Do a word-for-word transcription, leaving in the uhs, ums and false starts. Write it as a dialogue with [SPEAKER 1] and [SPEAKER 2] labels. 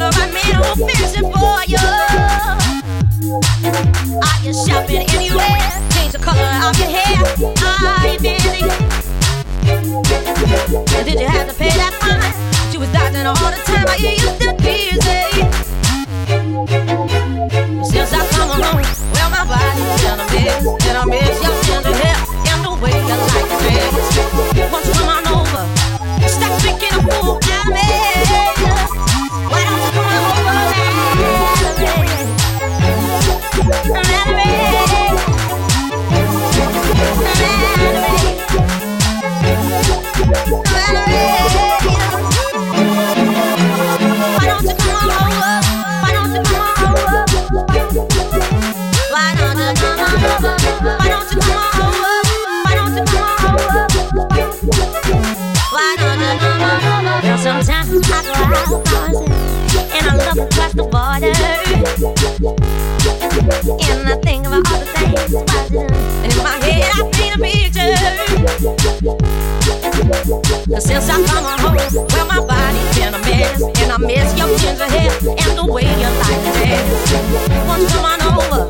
[SPEAKER 1] the right man who'll fix it for you. Are you shopping anywhere? Change the color of your hair. Are you busy? Did you have to pay that fine? She was dodging all the time. Are you used to busy? Since I come home, well my body's in a mess, and I miss your tender hair and the way you like to dress. Won't you come on over? Stop thinking a fool out of me. Why don't you come on over, Valerie? Valerie, Valerie, Valerie. Why don't you come on over? Why don't you come on over? Why don't you come on over? Why don't you come on over? Why don't you come on over? Why don't you come on over? Well, sometimes I go out dancing and I look across the border and I think about all the things watching, and in my head I paint a picture. Cause since I come on home, well my body's in a mess, and I miss your ginger hair and the way you like to dance. Won't you come on over?